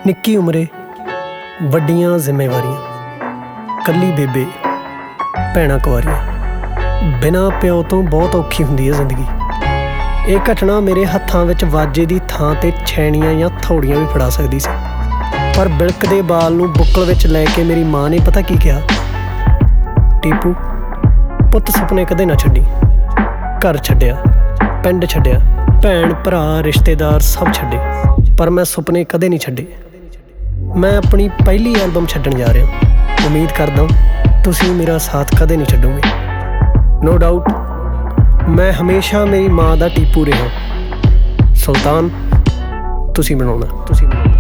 ਨਿੱਕੀ ਉਮਰੇ ਵੱਡੀਆਂ ਜ਼ਿੰਮੇਵਾਰੀਆਂ, ਕੱਲੀ ਬੇਬੇ, ਭੈਣਾਂ ਕੁਆਰੀਆਂ। ਬਿਨਾਂ ਪਿਓ ਤੋਂ ਬਹੁਤ ਔਖੀ ਹੁੰਦੀ ਹੈ ਜ਼ਿੰਦਗੀ। ਇਹ ਘਟਨਾ ਮੇਰੇ ਹੱਥਾਂ ਵਿੱਚ ਵਾਜੇ ਦੀ ਥਾਂ 'ਤੇ ਛੈਣੀਆਂ ਜਾਂ ਥੌੜੀਆਂ ਵੀ ਫੜਾ ਸਕਦੀ ਸੀ, ਪਰ ਬਿਲਕਦੇ ਬਾਲ ਨੂੰ ਬੁੱਕਲ ਵਿੱਚ ਲੈ ਕੇ ਮੇਰੀ ਮਾਂ ਨੇ ਪਤਾ ਕੀ ਕਿਹਾ? ਟੀਪੂ ਪੁੱਤ, ਸੁਪਨੇ ਕਦੇ ਨਾ ਛੱਡੀ। ਘਰ ਛੱਡਿਆ, ਪਿੰਡ ਛੱਡਿਆ, ਭੈਣ ਭਰਾ ਰਿਸ਼ਤੇਦਾਰ ਸਭ ਛੱਡੇ, ਪਰ ਮੈਂ ਸੁਪਨੇ ਕਦੇ ਨਹੀਂ ਛੱਡੇ। ਮੈਂ ਆਪਣੀ ਪਹਿਲੀ ਐਲਬਮ ਛੱਡਣ ਜਾ ਰਿਹਾ। ਉਮੀਦ ਕਰਦਾ ਤੁਸੀਂ ਮੇਰਾ ਸਾਥ ਕਦੇ ਨਹੀਂ ਛੱਡੋਗੇ। ਨੋ ਡਾਊਟ ਮੈਂ ਹਮੇਸ਼ਾ ਮੇਰੀ ਮਾਂ ਦਾ ਟੀਪੂ ਰਿਹਾ। ਸੁਲਤਾਨ ਤੁਸੀਂ ਬਣਾਉਣਾ।